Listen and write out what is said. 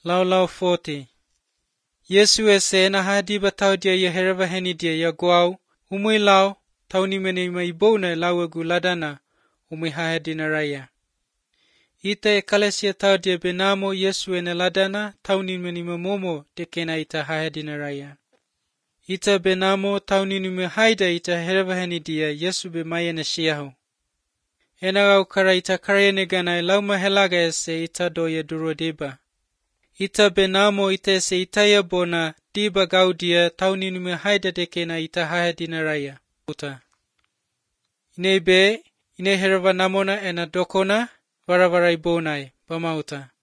Lau 40. Yesu ese na hadi batau dia ya hereva heni dia ya guau, umui lau, tau ni meni mai bona lawagu ladana, umui hahadina raya. Ita e kalesia tau dia benamo Yesu ene ladana, tau ni meni momo dekena ita hahadina raya. Ita benamo tau ni me haida ita hereva heni dia Yesu be mayene siahu. Enagau kara ita karayene ganai lau mahelaga ese ita doye duro deba. Ita benamo ita ese itaya bona diba gaudia tau ni me haida dekena ita hahadina raya. Uta. Ine hereva namona ena dokona, varavarai bonai, bamauta.